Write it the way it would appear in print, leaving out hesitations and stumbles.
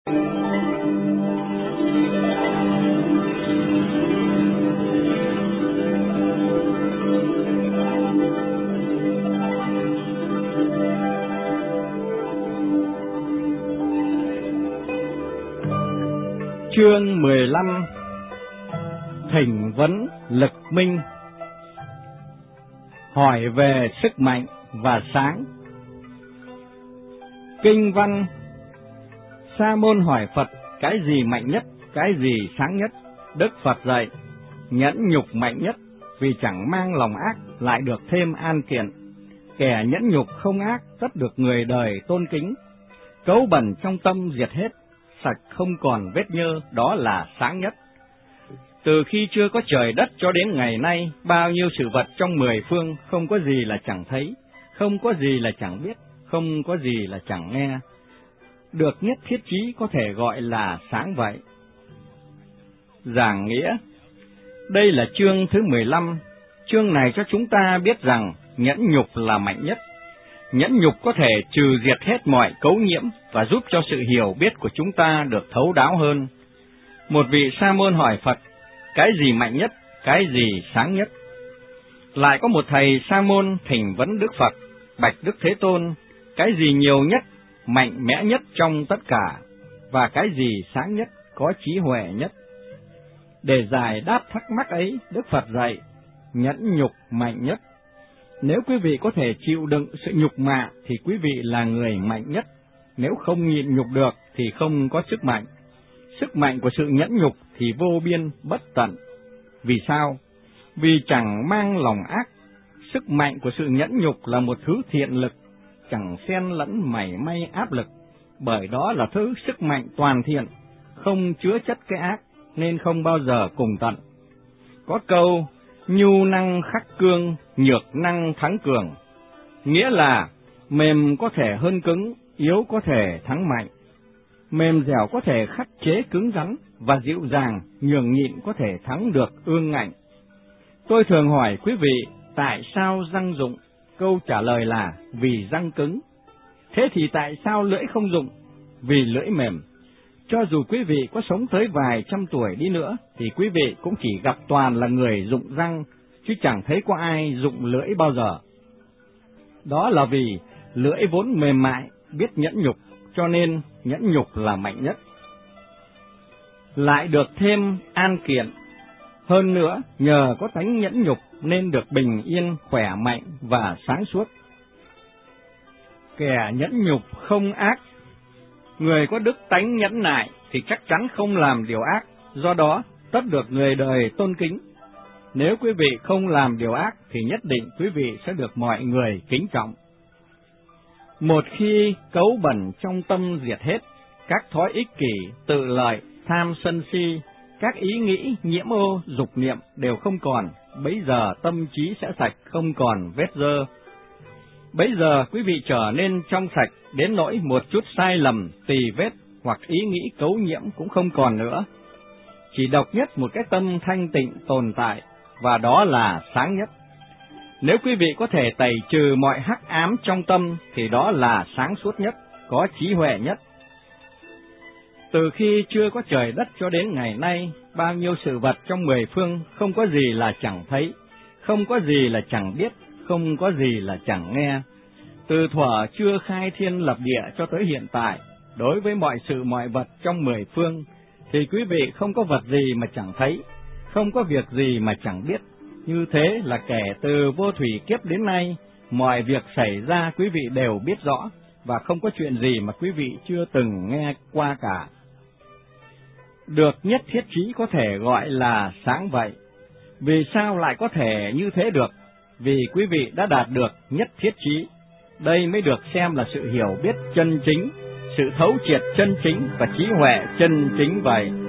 Chương 15. Thỉnh vấn lực minh. Hỏi về sức mạnh và sáng. Kinh văn. Sa môn hỏi Phật cái gì mạnh nhất, cái gì sáng nhất. Đức Phật dạy nhẫn nhục mạnh nhất, vì chẳng mang lòng ác lại được thêm an kiện. Kẻ nhẫn nhục không ác tất được người đời tôn kính. Cấu bẩn trong tâm diệt hết, sạch không còn vết nhơ, đó là sáng nhất. Từ khi chưa có trời đất cho đến ngày nay, bao nhiêu sự vật trong mười phương, không có gì là chẳng thấy, không có gì là chẳng biết, không có gì là chẳng nghe. Được nhất thiết chí có thể gọi là sáng vậy. Giảng nghĩa. Đây là chương thứ 15. Chương này cho chúng ta biết rằng nhẫn nhục là mạnh nhất. Nhẫn nhục có thể trừ diệt hết mọi cấu nhiễm và giúp cho sự hiểu biết của chúng ta được thấu đáo hơn. Một vị sa môn hỏi Phật, cái gì mạnh nhất, cái gì sáng nhất? Lại có một thầy sa môn thỉnh vấn Đức Phật, bạch Đức Thế Tôn, cái gì nhiều nhất, mạnh mẽ nhất trong tất cả, và cái gì sáng nhất, có trí huệ nhất? Để giải đáp thắc mắc ấy, Đức Phật dạy, nhẫn nhục mạnh nhất. Nếu quý vị có thể chịu đựng sự nhục mạ thì quý vị là người mạnh nhất. Nếu không nhịn nhục được thì không có sức mạnh. Sức mạnh của sự nhẫn nhục thì vô biên bất tận. Vì sao? Vì chẳng mang lòng ác. Sức mạnh của sự nhẫn nhục là một thứ thiện lực, chẳng xen lẫn mảy may áp lực. Bởi đó là thứ sức mạnh toàn thiện, không chứa chất cái ác, nên không bao giờ cùng tận. Có câu, nhu năng khắc cương, nhược năng thắng cường. Nghĩa là mềm có thể hơn cứng, yếu có thể thắng mạnh. Mềm dẻo có thể khắc chế cứng rắn, và dịu dàng, nhường nhịn có thể thắng được ương ngạnh. Tôi thường hỏi quý vị, tại sao răng rụng? Câu trả lời là vì răng cứng. Thế thì tại sao lưỡi không rụng? Vì lưỡi mềm. Cho dù quý vị có sống tới vài trăm tuổi đi nữa, thì quý vị cũng chỉ gặp toàn là người rụng răng, chứ chẳng thấy có ai rụng lưỡi bao giờ. Đó là vì lưỡi vốn mềm mại, biết nhẫn nhục, cho nên nhẫn nhục là mạnh nhất. Lại được thêm an kiện. Hơn nữa, nhờ có tánh nhẫn nhục nên được bình yên, khỏe mạnh và sáng suốt. Kẻ nhẫn nhục không ác. Người có đức tánh nhẫn nại thì chắc chắn không làm điều ác, do đó tất được người đời tôn kính. Nếu quý vị không làm điều ác thì nhất định quý vị sẽ được mọi người kính trọng. Một khi cấu bẩn trong tâm diệt hết, các thói ích kỷ, tự lợi, tham sân si, các ý nghĩ nhiễm ô, dục niệm đều không còn, bấy giờ tâm trí sẽ sạch, không còn vết dơ. Bấy giờ quý vị trở nên trong sạch đến nỗi một chút sai lầm, tì vết hoặc ý nghĩ cấu nhiễm cũng không còn nữa. Chỉ độc nhất một cái tâm thanh tịnh tồn tại, và đó là sáng nhất. Nếu quý vị có thể tẩy trừ mọi hắc ám trong tâm thì đó là sáng suốt nhất, có trí huệ nhất. Từ khi chưa có trời đất cho đến ngày nay, bao nhiêu sự vật trong mười phương không có gì là chẳng thấy, không có gì là chẳng biết, không có gì là chẳng nghe. Từ thuở chưa khai thiên lập địa cho tới hiện tại, đối với mọi sự mọi vật trong mười phương, thì quý vị không có vật gì mà chẳng thấy, không có việc gì mà chẳng biết. Như thế là kể từ vô thủy kiếp đến nay, mọi việc xảy ra quý vị đều biết rõ, và không có chuyện gì mà quý vị chưa từng nghe qua cả. Được nhất thiết chí có thể gọi là sáng vậy. Vì sao lại có thể như thế được? Vì quý vị đã đạt được nhất thiết chí. Đây mới được xem là sự hiểu biết chân chính, sự thấu triệt chân chính và trí huệ chân chính vậy.